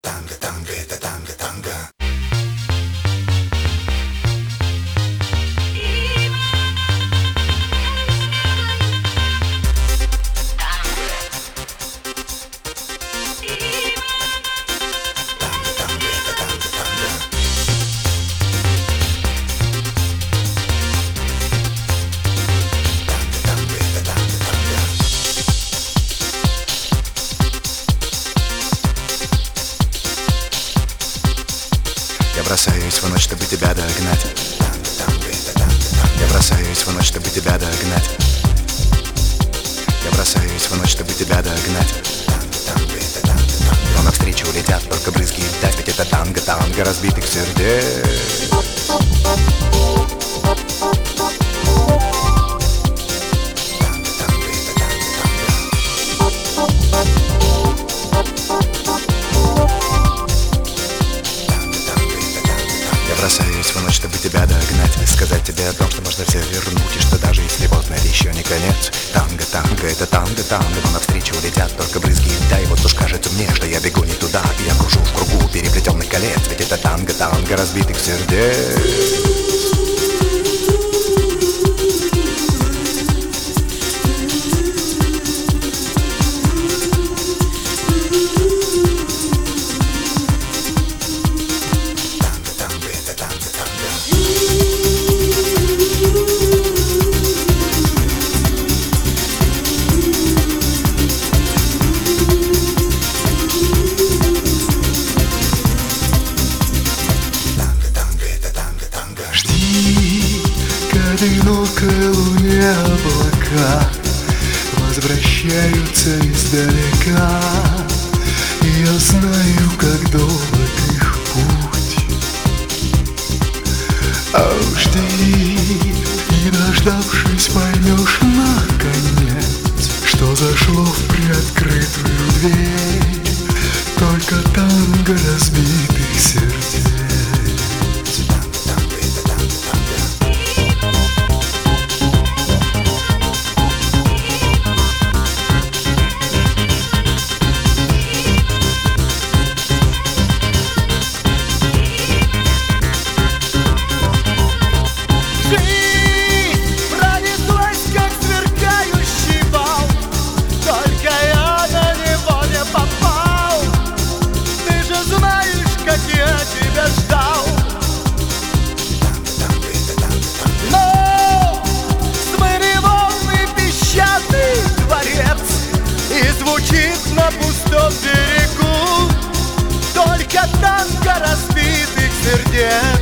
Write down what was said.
Танго, танго, это танго, танго. Я бросаюсь в ночь, чтобы тебя догнать. Я бросаюсь в ночь, чтобы тебя догнать. Я бросаюсь в ночь, чтобы тебя догнать. Но навстречу летят только брызги льда. Ведь это танго, танго разбитых сердец. Бросаюсь в ночь, чтобы тебя догнать. Сказать тебе о том, что можно все вернуть. И что даже если поздно, это еще не конец. Танго, танго, это танго, танго. Но навстречу летят только брызги льда. И вот уж кажется мне, что я бегу не туда. И я кружу в кругу переплетенных колец. Ведь это танго, танго разбитых сердец. К одинокой луне облака возвращаются издалека, и я знаю, как долг их путь. А уж ты, не дождавшись, поймешь наконец, что зашло в приоткрытую дверь только танго разбитых сердец. Звучит на пустом берегу только танго разбитых сердец.